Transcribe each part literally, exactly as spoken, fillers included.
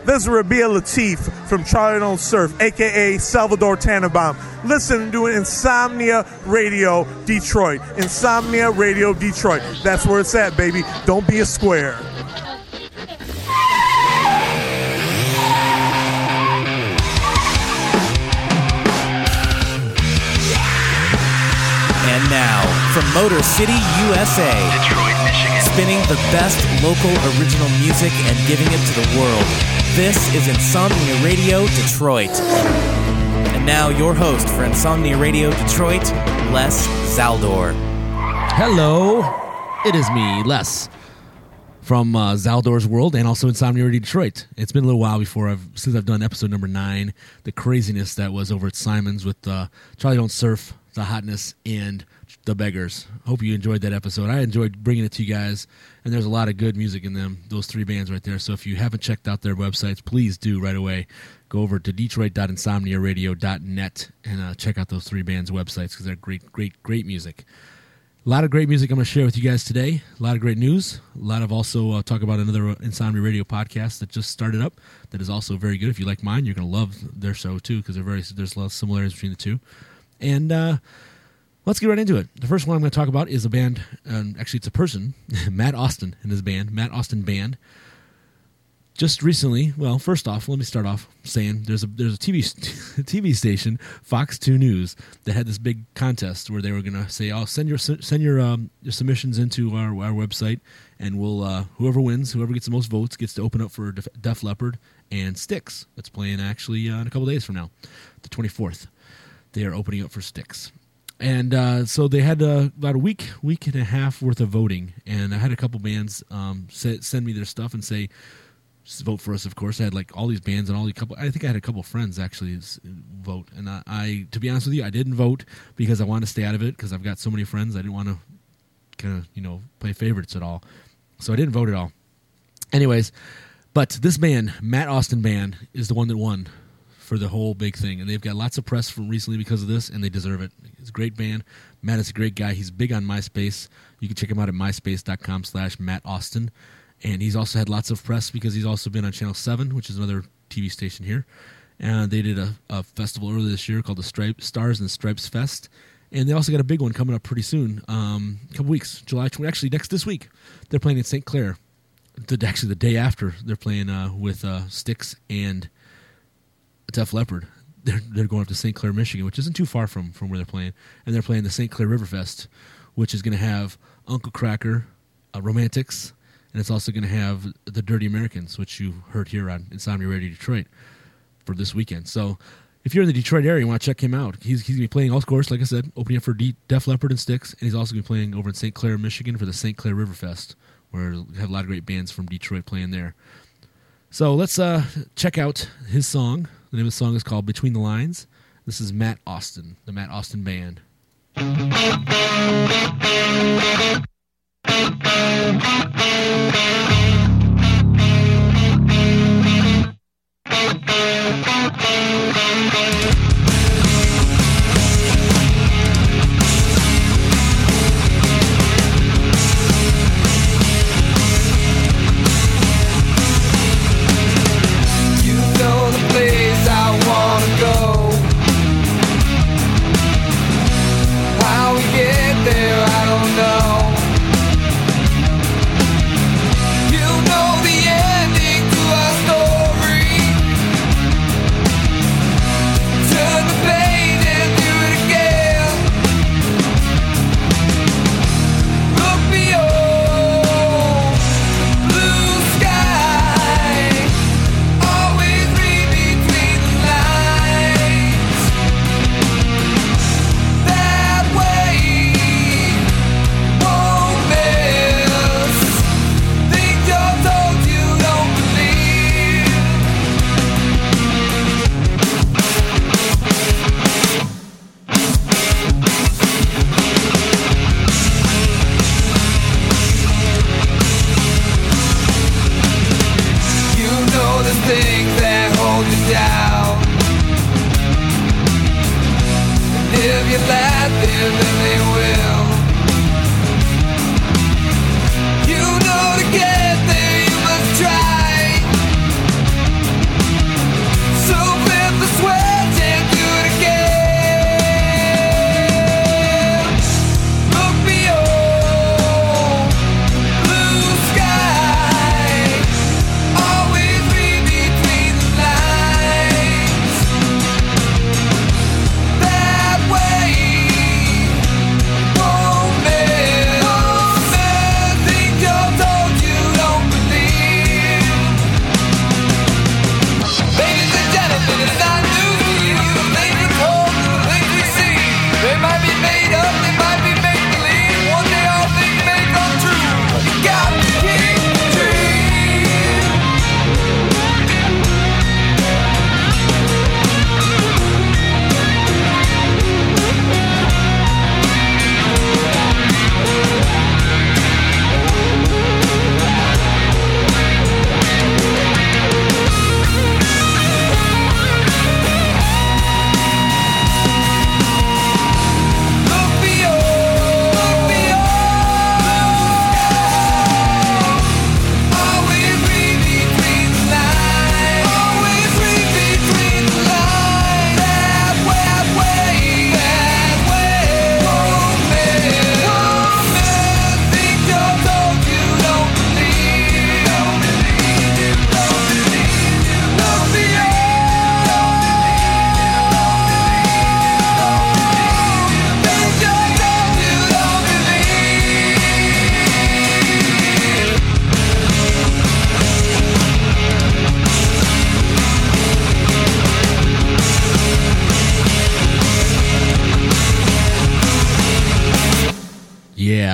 This is Rabia Latif from Charlie Don't Surf, a k a. Salvador Tannenbaum. Listen to Insomnia Radio Detroit. Insomnia Radio Detroit. That's where it's at, baby. Don't be a square. And now, from Motor City, U S A, Detroit, Michigan, spinning the best local original music and giving it to the world. This is Insomnia Radio Detroit. And now, your host for Insomnia Radio Detroit, Les Zaldor. Hello, it is me, Les, from uh, Zaldor's World and also Insomnia Radio Detroit. It's been a little while before I've since I've done episode number nine, the craziness that was over at Simon's with uh, Charlie Don't Surf, The Hotness, and The Beggars. Hope you enjoyed that episode. I enjoyed bringing it to you guys, and there's a lot of good music in them, those three bands right there. So if you haven't checked out their websites, please do right away. Go over to detroit dot insomnia radio dot net and uh, check out those three bands' websites because they're great, great, great music. A lot of great music I'm going to share with you guys today. A lot of great news. A lot of also uh, talk about another Insomnia Radio podcast that just started up that is also very good. If you like mine, you're going to love their show too because they're very there's a lot of similarities between the two. And uh, let's get right into it. The first one I'm going to talk about is a band. Um, actually, it's a person, Matt Austin and his band, Matt Austin Band. Just recently, well, first off, let me start off saying there's a there's a T V T V station, Fox two News, that had this big contest where they were going to say, "Oh, send your send your um, your submissions into our our website, and we'll uh, whoever wins, whoever gets the most votes, gets to open up for Def, Def Leppard and Styx. That's playing actually uh, in a couple days from now, the twenty-fourth. They are opening up for Styx." And uh, so they had uh, about a week, week and a half worth of voting. And I had a couple bands um, say, send me their stuff and say, vote for us, of course. I had like all these bands and all these couple, I think I had a couple friends actually vote. And I, I, to be honest with you, I didn't vote because I wanted to stay out of it because I've got so many friends. I didn't want to kind of, you know, play favorites at all. So I didn't vote at all. Anyways, but this band, Matt Austin Band, is the one that won for the whole big thing, and they've got lots of press from recently because of this, and they deserve it. It's a great band. Matt is a great guy. He's big on MySpace. You can check him out at myspace.com slash Matt Austin, and he's also had lots of press because he's also been on Channel seven, which is another T V station here, and they did a, a festival earlier this year called the Stripe Stars and Stripes Fest, and they also got a big one coming up pretty soon, um, a couple weeks, July twentieth, actually next this week. They're playing in Saint Clair. The, actually, the day after, they're playing uh, with uh, Styx and Def Leppard. They're they're going up to Saint Clair, Michigan, which isn't too far from, from where they're playing, and they're playing the Saint Clair River Fest, which is going to have Uncle Cracker, uh, Romantics, and it's also going to have the Dirty Americans, which you heard here on Insomnia Radio Detroit for this weekend. So if you're in the Detroit area, you want to check him out. He's he's going to be playing, of course, like I said, opening up for D- Def Leppard and Styx, and he's also going to be playing over in Saint Clair, Michigan for the Saint Clair River Fest, where we have a lot of great bands from Detroit playing there. So let's uh, check out his song. The name of the song is called Between the Lines. This is Matt Austin, the Matt Austin Band.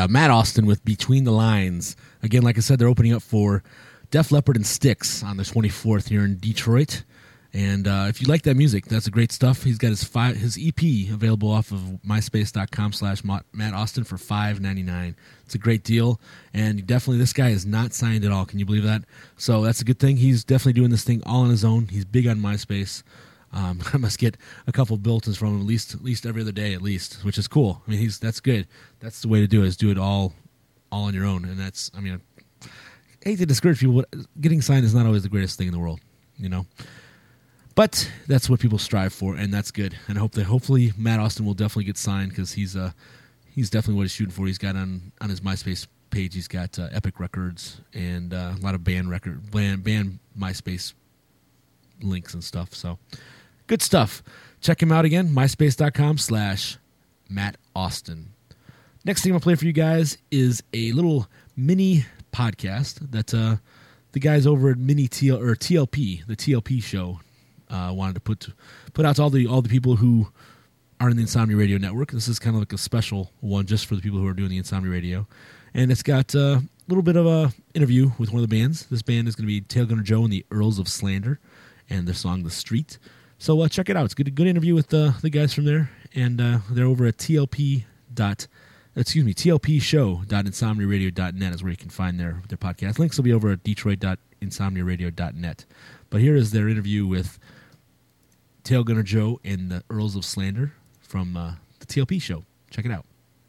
uh, Matt Austin with Between the Lines. Again, like I said, they're opening up for Def Leppard and Styx on the twenty-fourth here in Detroit. And uh, if you like that music, that's great stuff. He's got his fi- his E P available off of myspace.com slash Matt Austin for five ninety-nine. It's a great deal. And definitely this guy is not signed at all. Can you believe that? So that's a good thing. He's definitely doing this thing all on his own. He's big on MySpace. Um, I must get a couple built-ins from him at least at least every other day at least, which is cool. I mean, he's that's good. That's the way to do it, is do it all all on your own. And that's, I mean, I hate to discourage people, but getting signed is not always the greatest thing in the world, you know? But that's what people strive for, and that's good. And I hope that hopefully Matt Austin will definitely get signed, because he's uh, he's definitely what he's shooting for. He's got on, on his MySpace page, he's got uh, Epic Records and uh, a lot of band record band, band MySpace links and stuff. So good stuff. Check him out again, myspace.com slash Matt Austin. Next thing I'm going to play for you guys is a little mini podcast that uh, the guys over at Mini T L or T L P, the T L P show, uh, wanted to put put out to all the all the people who are in the Insomnia Radio Network. This is kind of like a special one just for the people who are doing the Insomnia Radio, and it's got a little bit of a interview with one of the bands. This band is going to be Tail Gunner Joe and the Earls of Slander, and their song "The Street." So uh, check it out. It's a good, good interview with uh, the guys from there, and uh, they're over at T L P dot. Excuse me, T L P show dot insomnia radio dot net is where you can find their, their podcast. Links will be over at detroit dot insomnia radio dot net. But here is their interview with Tail Gunner Joe and the Earls of Slander from uh, the T L P show. Check it out.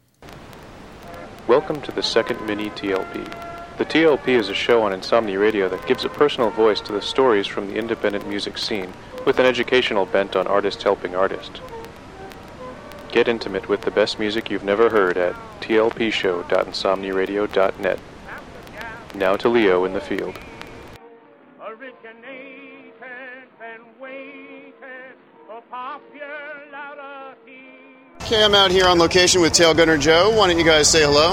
Welcome to the second mini T L P. The T L P is a show on Insomnia Radio that gives a personal voice to the stories from the independent music scene with an educational bent on artist helping artist. Get intimate with the best music you've never heard at T L P show dot insomnia radio dot net. Now to Leo in the field. Okay, I'm out here on location with Tail Gunner Joe. Why don't you guys say hello?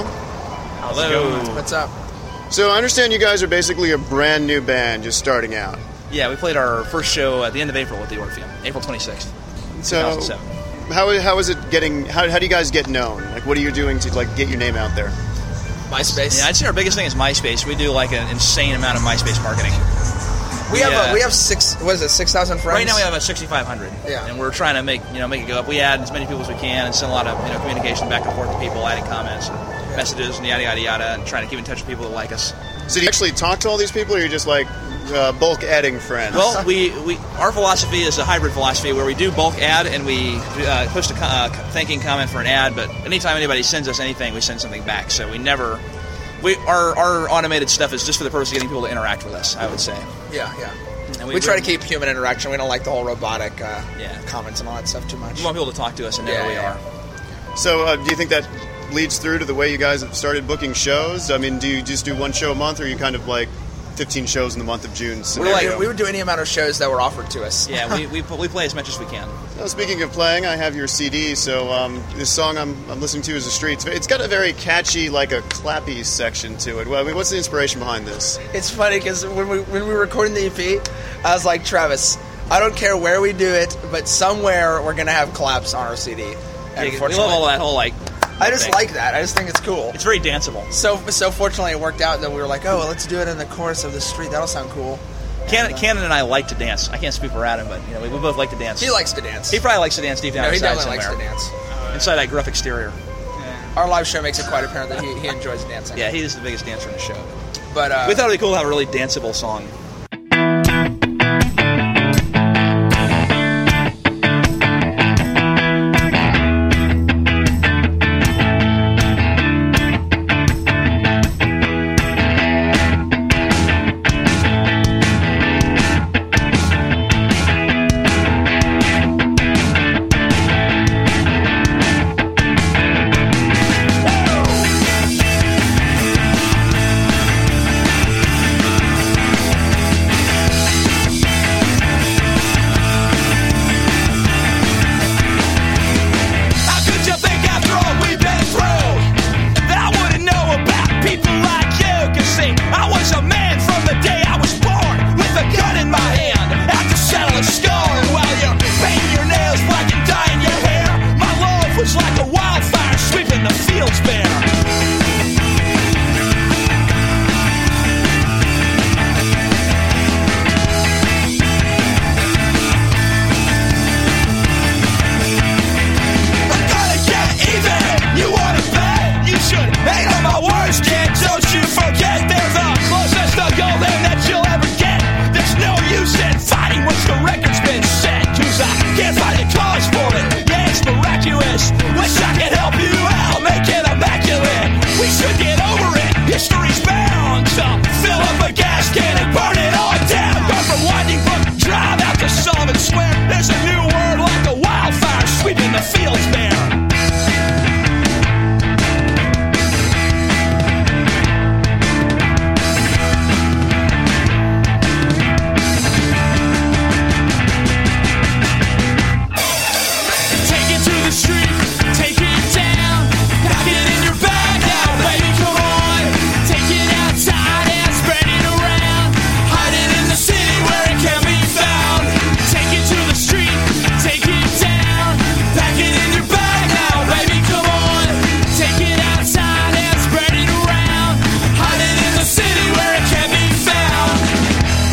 Hello. What's up? So I understand you guys are basically a brand new band just starting out. Yeah, we played our first show at the end of April at the Orpheum, April twenty-sixth, so, two thousand seven. How, how is it getting, how, how do you guys get known? Like, what are you doing to, like, get your name out there? MySpace. Yeah, I'd say our biggest thing is MySpace. We do, like, an insane amount of MySpace marketing. We, we have uh, a, we have six, what is it, six thousand friends? Right now we have about sixty-five hundred. Yeah. And we're trying to make, you know, make it go up. We add as many people as we can and send a lot of, you know, communication back and forth to people, adding comments and yeah. messages and yada, yada, yada, and trying to keep in touch with people that like us. So do you actually talk to all these people, or you're just, like, uh, bulk adding friends? Well, we, we our philosophy is a hybrid philosophy where we do bulk add and we uh, post a uh, thanking comment for an ad, but anytime anybody sends us anything, we send something back. So we never... we our, our automated stuff is just for the purpose of getting people to interact with us, I would say. Yeah, yeah. And we, we try to keep human interaction. We don't like the whole robotic uh, yeah. comments and all that stuff too much. We want people to talk to us and know yeah, who we yeah. are. So uh, do you think that leads through to the way you guys have started booking shows? I mean, do you just do one show a month, or are you kind of like fifteen shows in the month of June scenario? We're like, we would do any amount of shows that were offered to us. Yeah, we, we we play as much as we can. Well, speaking of playing, I have your C D, so um, this song I'm, I'm listening to is The Streets. It's got a very catchy, like a clappy section to it. Well, I mean, what's the inspiration behind this? It's funny because when we, when we were recording the E P, I was like, Travis, I don't care where we do it, but somewhere we're going to have claps on our C D. Yeah, we love all that whole, like... I just thing. like that. I just think it's cool. It's very danceable. So so fortunately it worked out that we were like, oh, well, let's do it in the chorus of The Street. That'll sound cool. Cannon, uh, Cannon and I like to dance. I can't speak for Adam, but you know we, we both like to dance. He likes to dance. He probably likes to dance deep down no, inside he definitely somewhere. likes to dance. Inside that gruff exterior. Yeah. Our live show makes it quite apparent that he, he enjoys dancing. Yeah, he is the biggest dancer in the show. But uh, we thought it would be cool to have a really danceable song.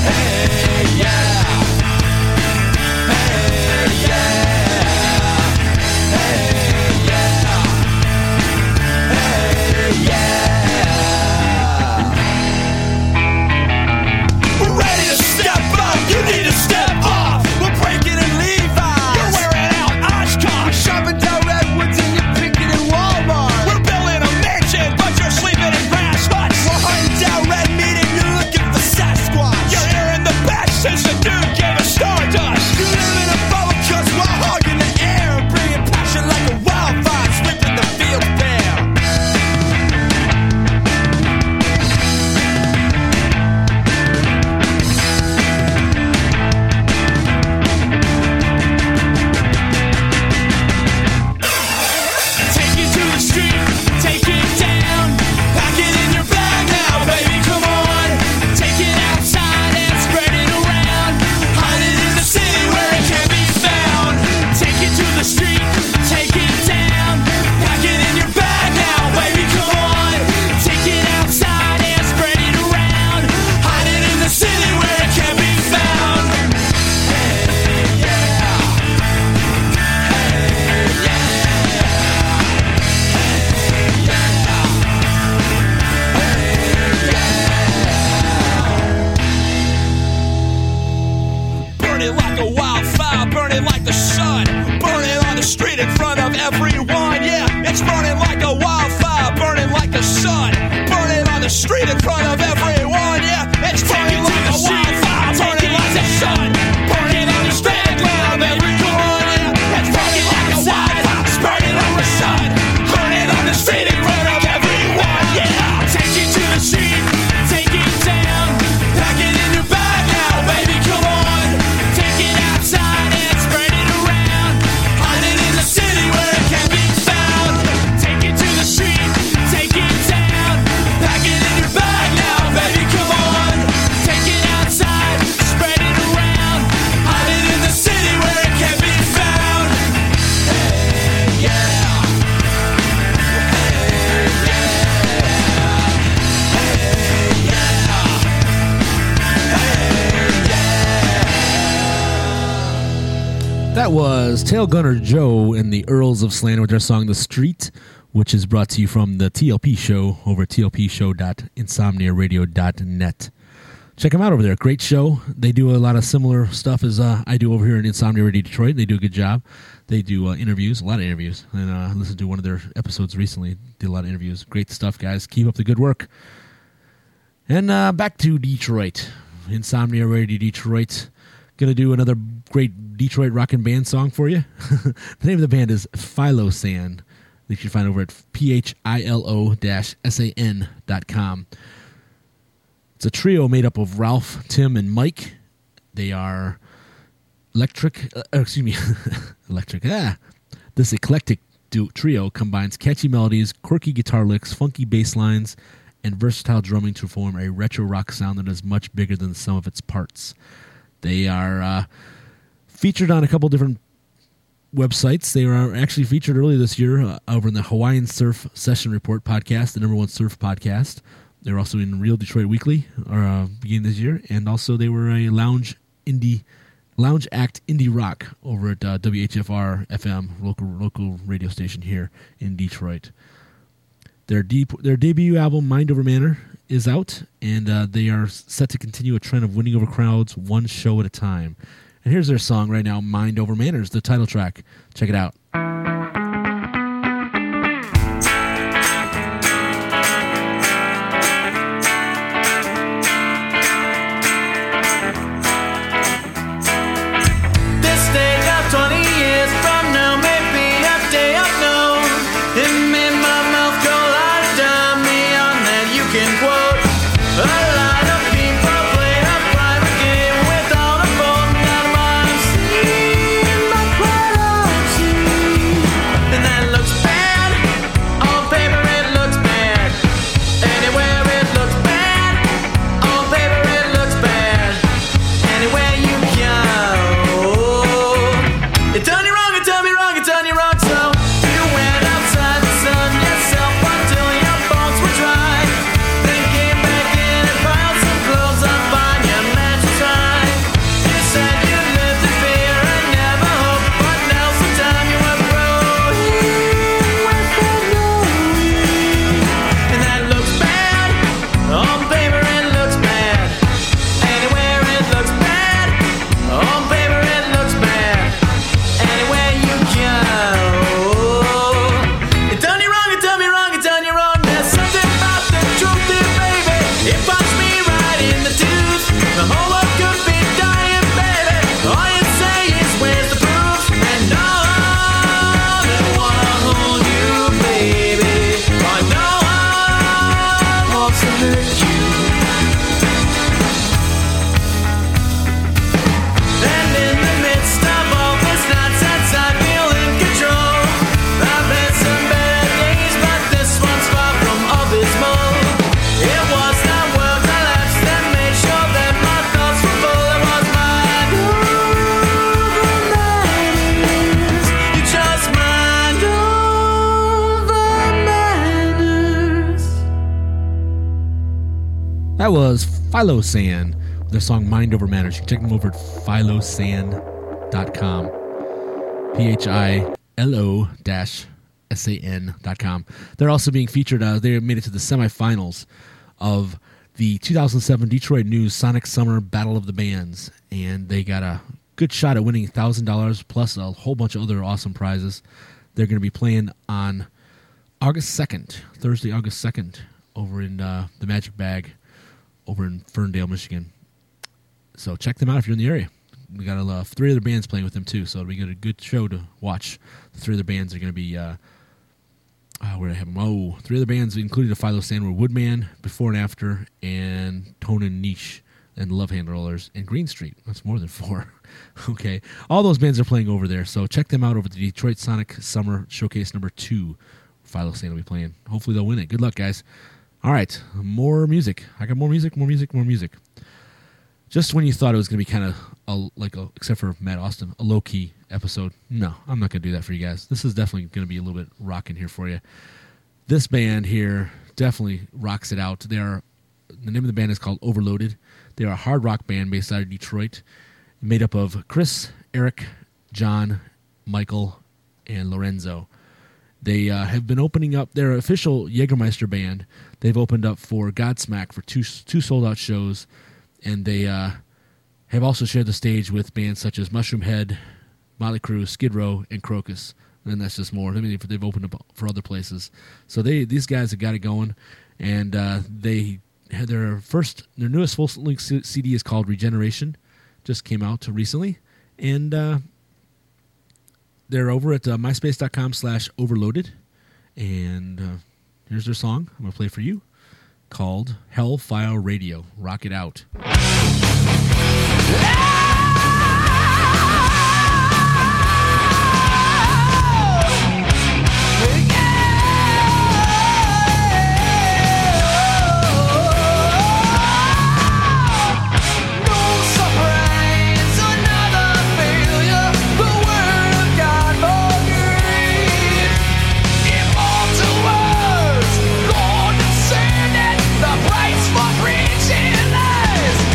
That was Tail Gunner Joe and the Earls of Slander with their song The Street, which is brought to you from the T L P show over at T L P show dot insomnia radio dot net. Check them out over there. Great show. They do a lot of similar stuff as uh, I do over here in Insomnia Radio Detroit. They do a good job. They do uh, interviews, a lot of interviews. And uh, I listened to one of their episodes recently. Did a lot of interviews. Great stuff, guys. Keep up the good work. And uh, back to Detroit. Insomnia Radio Detroit. Going to do another great Detroit rockin' band song for you. The name of the band is Philosan. You can find over at P H I L O S A N dot com. It's a trio made up of Ralph, Tim, and Mike. They are electric, uh, excuse me, electric, ah. This eclectic du- trio combines catchy melodies, quirky guitar licks, funky bass lines, and versatile drumming to form a retro rock sound that is much bigger than the sum of its parts. They are uh, featured on a couple different websites. They were actually featured earlier this year uh, over in the Hawaiian Surf Session Report podcast, the number one surf podcast. They were also in Real Detroit Weekly, or uh, beginning this year, and also they were a lounge indie, lounge act indie rock over at uh, W H F R F M, local local radio station here in Detroit. Their deep their debut album Mind Over Manor is out, and uh, they are set to continue a trend of winning over crowds one show at a time. And here's their song right now, Mind Over Manners, the title track. Check it out. See That was Philosan with their song Mind Over Matter. You can check them over at philosan dot com. P H I L O S A N dot com. They're also being featured, uh, they made it to the semifinals of the two thousand seven Detroit News Sonic Summer Battle of the Bands, and they got a good shot at winning one thousand dollars plus a whole bunch of other awesome prizes. They're going to be playing on August second, Thursday, August second, over in uh, the Magic Bag over in Ferndale, Michigan. So check them out if you're in the area. We got uh, three other bands playing with them too, so we got a good show to watch. The three other bands are going to be, uh, uh, where do I have them? Oh, three other bands, including the Philosan, were Woodman, Before and After, and Tone and Niche, and Love Hand Rollers, and Green Street. That's more than four. Okay. All those bands are playing over there, so check them out over the Detroit Sonic Summer Showcase number two. Philosan will be playing. Hopefully they'll win it. Good luck, guys. All right, more music. I got more music, more music, more music. Just when you thought it was going to be kind of a, like, a, except for Matt Austin, a low-key episode. No, I'm not going to do that for you guys. This is definitely going to be a little bit rocking here for you. This band here definitely rocks it out. They are, the name of the band is called Overloaded. They are a hard rock band based out of Detroit, made up of Chris, Eric, John, Michael, and Lorenzo. They uh, have been opening up their official Jägermeister band. They've opened up for Godsmack for two two sold-out shows, and they uh, have also shared the stage with bands such as Mushroom Head, Motley Crue, Skid Row, and Crocus. And that's just more. I mean, they've opened up for other places. So they these guys have got it going, and uh, they had their first, their newest full-length C D is called Regeneration. Just came out recently, and uh, they're over at uh, myspace.com slash overloaded, and uh, here's their song I'm going to play for you called Hellfire Radio. Rock it out. Price for preaching lies.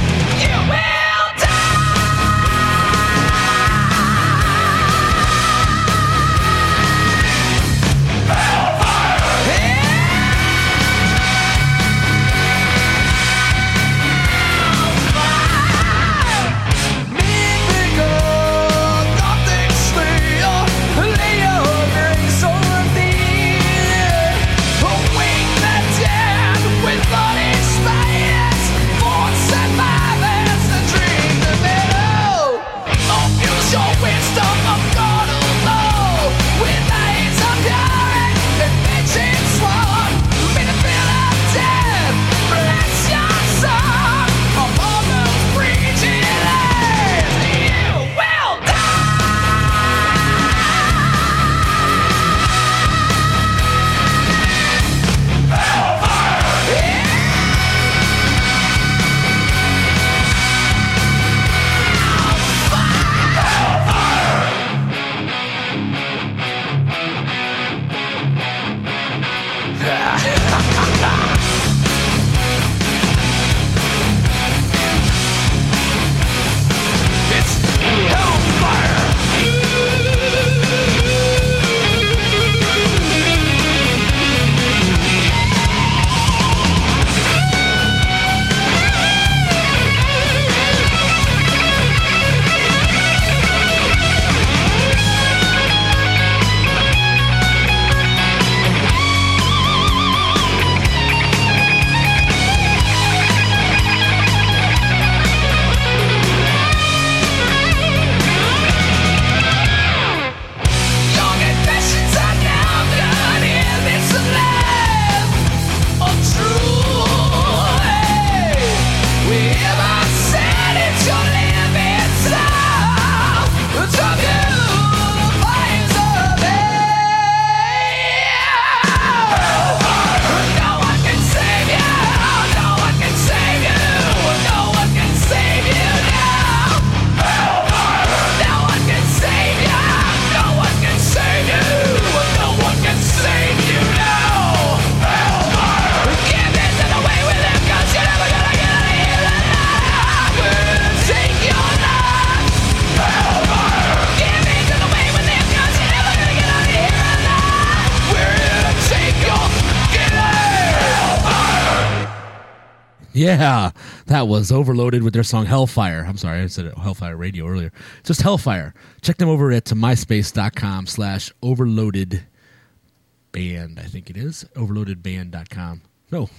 Yeah, that was Overloaded with their song Hellfire. I'm sorry, I said it, Hellfire Radio earlier. Just Hellfire. Check them over at myspace.com slash overloaded band, I think it is. overloaded band dot com. No,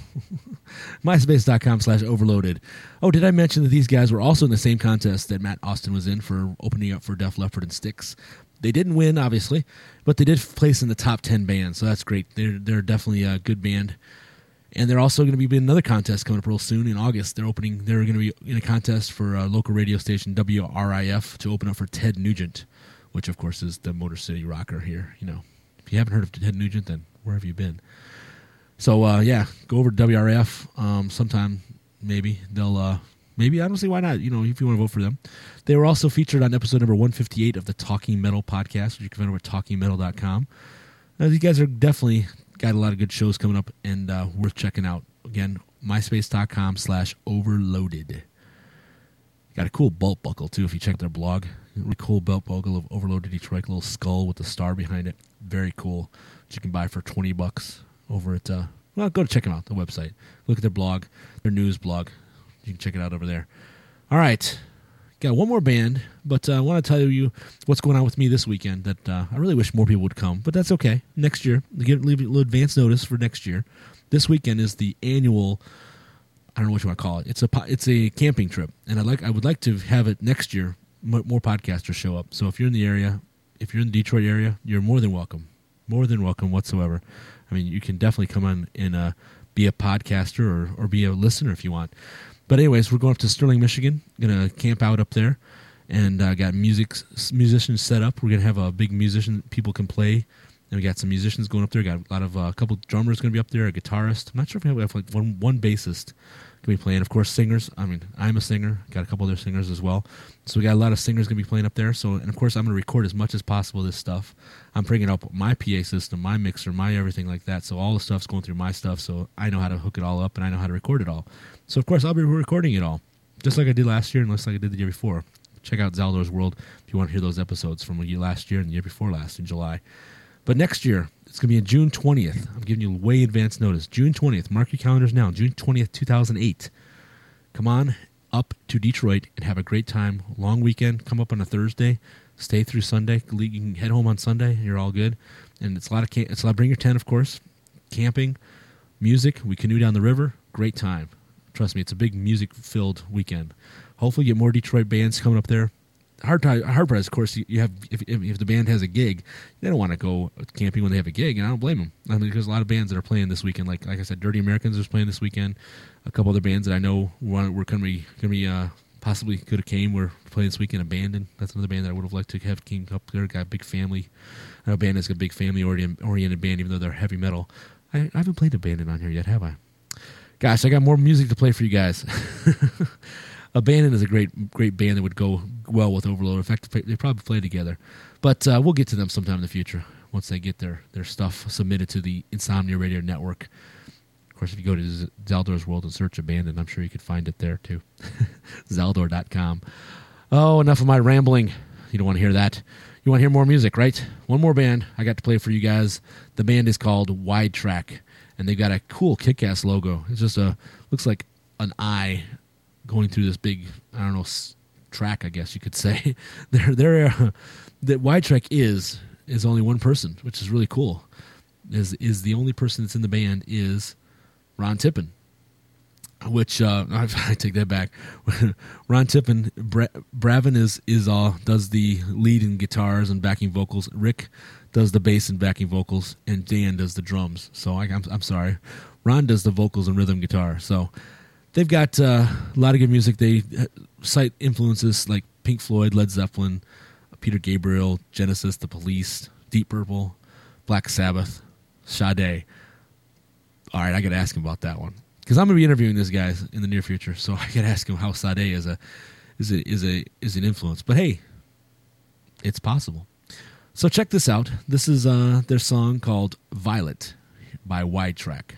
myspace.com slash overloaded. Oh, did I mention that these guys were also in the same contest that Matt Austin was in for opening up for Def Leppard and Styx? They didn't win, obviously, but they did place in the top ten bands, so that's great. They're, they're definitely a good band. And they're also going to be in another contest coming up real soon in August. They're opening. They're going to be in a contest for a local radio station, W R I F, to open up for Ted Nugent, which, of course, is the Motor City rocker here. You know, if you haven't heard of Ted Nugent, then where have you been? So, uh, yeah, go over to W R I F um, sometime, maybe. They'll, uh, maybe, I don't see why not, you know, if you want to vote for them. They were also featured on episode number one fifty-eight of the Talking Metal podcast, which you can find over at talking metal dot com. Now, these guys are definitely got a lot of good shows coming up and uh, worth checking out. Again, myspace.com slash overloaded. Got a cool belt buckle, too, if you check their blog. Really cool belt buckle of Overloaded Detroit, a little skull with the star behind it. Very cool. Which you can buy for twenty bucks over at, uh, well, go to check them out, the website. Look at their blog, their news blog. You can check it out over there. All right. Got one more band, but uh, I want to tell you what's going on with me this weekend that uh, I really wish more people would come, but that's okay. Next year, give, leave a little advance notice for next year. This weekend is the annual, I don't know what you want to call it. It's a it's a camping trip, and I like I would like to have it next year. More podcasters show up. So if you're in the area, if you're in the Detroit area, you're more than welcome. More than welcome whatsoever. I mean, you can definitely come on and uh, be a podcaster or, or be a listener if you want. But anyways, we're going up to Sterling, Michigan. Going to camp out up there, and uh, got music musicians set up. We're going to have a big musician people can play, and we got some musicians going up there. Got a lot of a uh, couple drummers going to be up there, a guitarist. I'm not sure if we have like one one bassist going to be playing. Of course, singers. I mean, I'm a singer. Got a couple other singers as well. So we got a lot of singers going to be playing up there. So, and of course, I'm going to record as much as possible of this stuff. I'm bringing up my P A system, my mixer, my everything like that. So all the stuff's going through my stuff. So I know how to hook it all up, and I know how to record it all. So, of course, I'll be recording it all, just like I did last year and just like I did the year before. Check out Zaldor's World if you want to hear those episodes from last year and the year before last in July. But next year, it's going to be on June twentieth. I'm giving you way advance notice. June twentieth. Mark your calendars now. June twentieth, two thousand eight. Come on up to Detroit and have a great time. Long weekend. Come up on a Thursday. Stay through Sunday. You can head home on Sunday. You're all good. And it's a lot of camp- it's a lot. Bring your tent, of course. Camping, music. We canoe down the river. Great time. Trust me, it's a big music-filled weekend. Hopefully, you get more Detroit bands coming up there. Hard time, hard part is, of course, you have if, if if the band has a gig, they don't want to go camping when they have a gig, and I don't blame them. I mean, there's a lot of bands that are playing this weekend. Like like I said, Dirty Americans is playing this weekend. A couple other bands that I know were, were going to be going to be uh, possibly could have came were playing this weekend. Abandoned. That's another band that I would have liked to have came up there. Got a big family. I know a band that's got a big family oriented band, even though they're heavy metal. I, I haven't played Abandoned on here yet, have I? Gosh, I got more music to play for you guys. Abandoned is a great great band that would go well with Overload. In fact, they probably play together. But uh, we'll get to them sometime in the future once they get their, their stuff submitted to the Insomnia Radio Network. Of course, if you go to Zaldor's World and search Abandoned, I'm sure you could find it there too. Zaldor dot com. Oh, enough of my rambling. You don't want to hear that. You want to hear more music, right? One more band I got to play for you guys. The band is called Wide Track. And they've got a cool kick-ass logo. It's just a, looks like an eye going through this big, I don't know, track, I guess you could say. they're, they're, uh, that Wide Track is, is only one person, which is really cool. Is is the only person that's in the band is Ron Tippin, which, uh, I, I take that back. Ron Tippin, Bra- Bravin is, is all, does the lead and guitars and backing vocals. Rick does the bass and backing vocals, and Dan does the drums. So I, I'm, I'm sorry. Ron does the vocals and rhythm guitar. So they've got uh, a lot of good music. They cite influences like Pink Floyd, Led Zeppelin, Peter Gabriel, Genesis, The Police, Deep Purple, Black Sabbath, Sade. All right, I got to ask him about that one because I'm going to be interviewing this guy in the near future. So I got to ask him how Sade is a is a is a is an influence. But hey, it's possible. So check this out. This is uh, their song called Violet by Wide Track.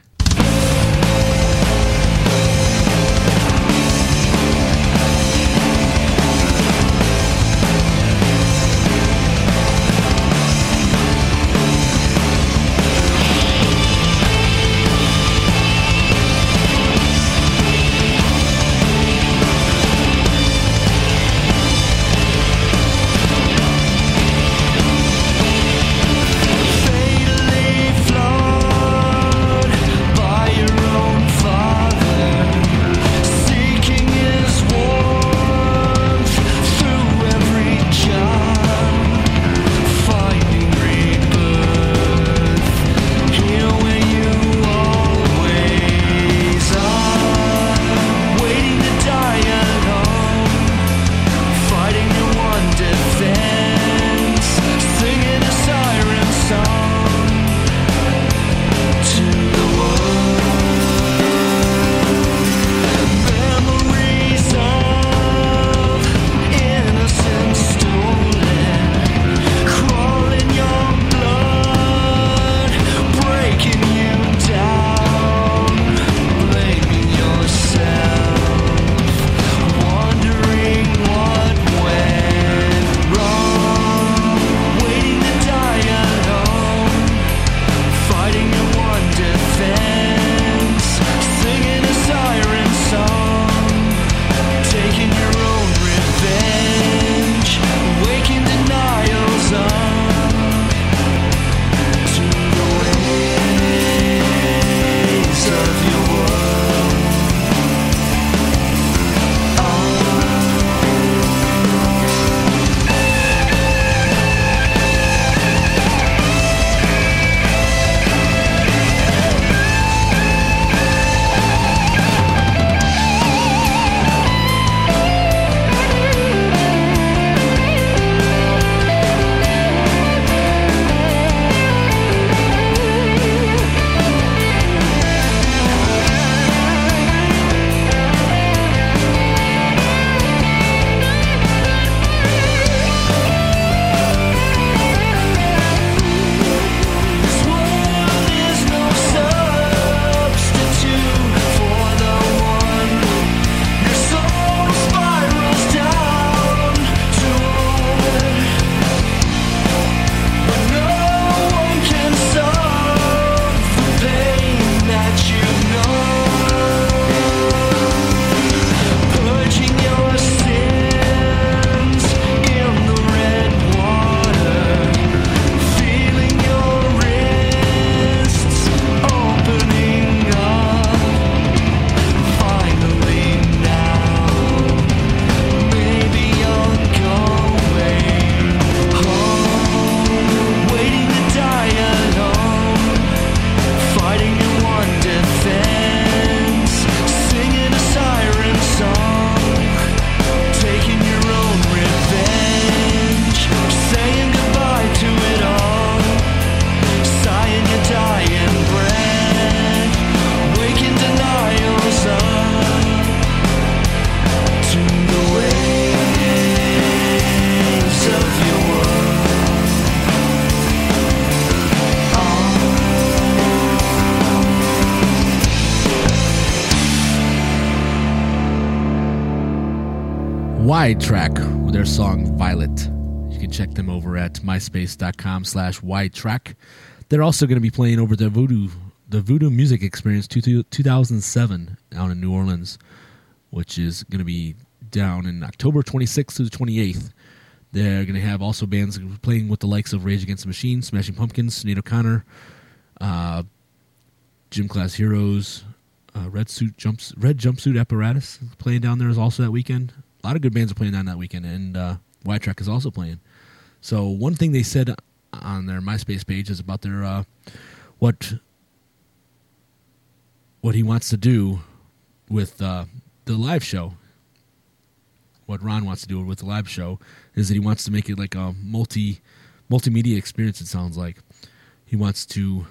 Wide Track with their song Violet. You can check them over at myspace.com slash wide track. They're also going to be playing over the Voodoo the Voodoo Music Experience two thousand seven out in New Orleans, which is going to be down in October twenty-sixth to the twenty-eighth. They're going to have also bands playing with the likes of Rage Against the Machine, Smashing Pumpkins, Sinead O'Connor, uh, Gym Class Heroes, uh, Red Suit Jumps, Red Jumpsuit Apparatus playing down there is also that weekend. A lot of good bands are playing down that weekend, and uh, Wide Track is also playing. So one thing they said on their MySpace page is about their uh, what what he wants to do with uh, the live show. What Ron wants to do with the live show is that he wants to make it like a multi multimedia experience. It sounds like he wants to.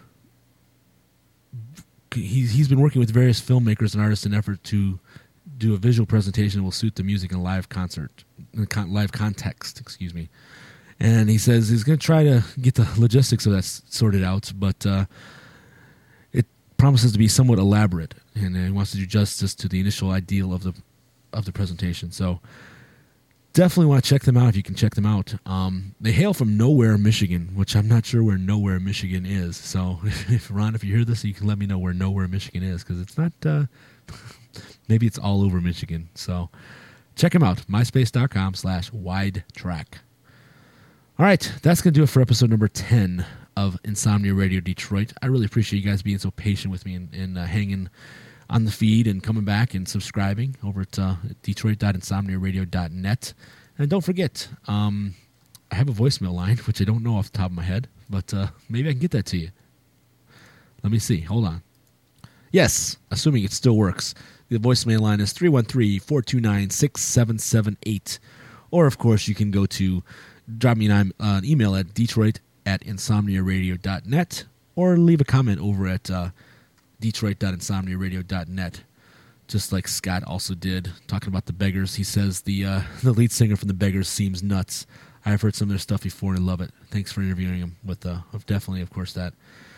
He's he's been working with various filmmakers and artists in an effort to do a visual presentation that will suit the music and live concert, live context. Excuse me. And he says he's going to try to get the logistics of that sorted out, but uh, it promises to be somewhat elaborate, and he wants to do justice to the initial ideal of the of the presentation. So definitely want to check them out if you can check them out. Um, they hail from Nowhere, Michigan, which I'm not sure where Nowhere, Michigan is. So if Ron, if you hear this, you can let me know where Nowhere, Michigan is, because it's not. Uh, maybe it's all over Michigan. So check them out. MySpace.com slash wide track. All right, that's going to do it for episode number ten of Insomnia Radio Detroit. I really appreciate you guys being so patient with me and, and uh, hanging on the feed and coming back and subscribing over at uh, detroit dot insomnia radio dot net. And don't forget, um, I have a voicemail line, which I don't know off the top of my head, but uh, maybe I can get that to you. Let me see. Hold on. Yes, assuming it still works. The voicemail line is three one three, four two nine, six seven seven eight. Or, of course, you can go to drop me an, uh, an email at detroit at insomnia radio dot net or leave a comment over at uh, detroit dot insomnia radio dot net, just like Scott also did, talking about the Beggars. He says the uh, the lead singer from the Beggars seems nuts. I've heard some of their stuff before and I love it. Thanks for interviewing him with uh, definitely, of course, that.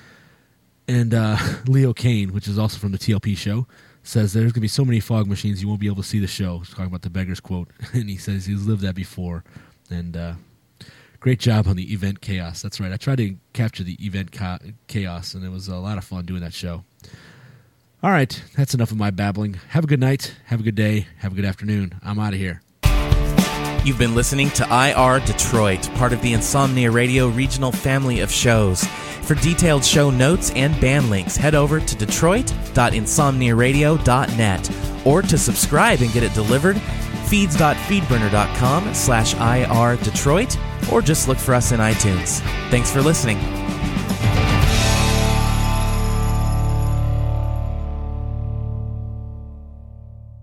And uh, Leo Kane, which is also from the T L P show, says there's going to be so many fog machines you won't be able to see the show. He's talking about the Beggars quote, and he says he's lived that before. And uh, great job on the event chaos. That's right. I tried to capture the event ca- chaos, and it was a lot of fun doing that show. All right, that's enough of my babbling. Have a good night. Have a good day. Have a good afternoon. I'm out of here. You've been listening to I R Detroit, part of the Insomnia Radio regional family of shows. For detailed show notes and band links, head over to detroit dot insomnia radio dot net. Or to subscribe and get it delivered, feeds dot feedburner dot com slash I R Detroit, or just look for us in iTunes. Thanks for listening.